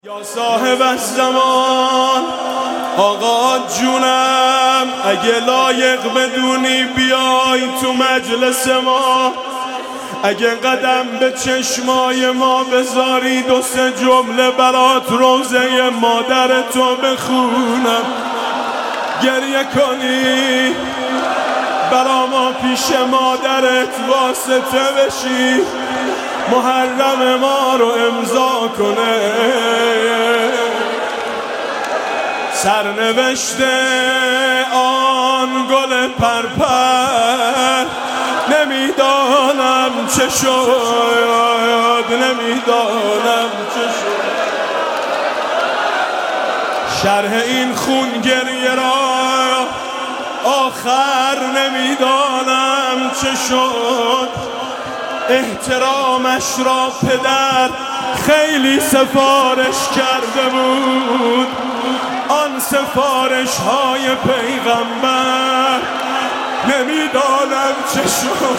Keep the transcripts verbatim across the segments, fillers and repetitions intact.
یا صاحب الزمان آقا جونم، اگه لایق بدونی بیای تو مجلس ما، اگه قدم به چشمای ما بذاری دو سه جمله برات روزه مادر تو بخونم، گریه کنی برا ما پیش مادرت واسطه بشی، محرم ما رو امضا کنه. سرنوشته آن گل پرپر نمیدانم چه شد، نمیدانم چه شد. شرح این خون گریه را آخر نمیدانم چه شد. احترامش را پدر خیلی سفارش کرده بود، آن سفارش های پیغمبر نمیدانم چه شد.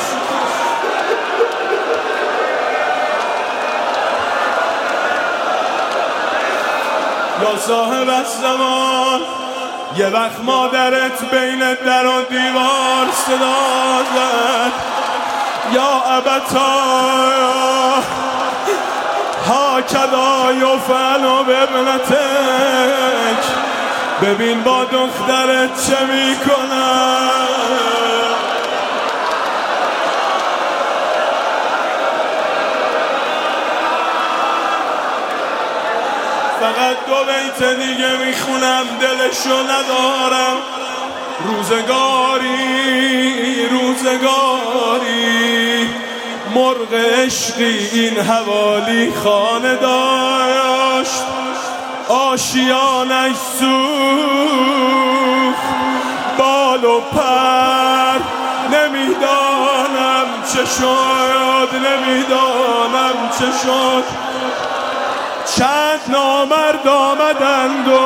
یا صاحب الزمان یه وقت مادرت بین در و دیوار صدا زد، یا ابتا هاکذا یفعل بابنتک، ببین با دخترت چه میکنن. فقط دو بیت دیگه میخونم، دلشو ندارم. روزگاری روزگاری مرغ عشقی این حوالی خانه داشت، آشیانش سوخت بال و پر، نمیدانم چه شد، نمیدانم چه شد. چند نامرد آمدند و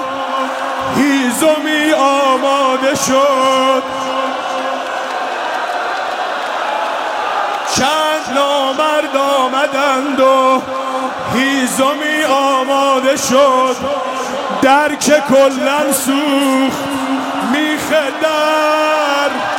هیزمی آماده شد، چند نامرد آمدند و هیزمی آماده شد. در که کلن سوخت میخ در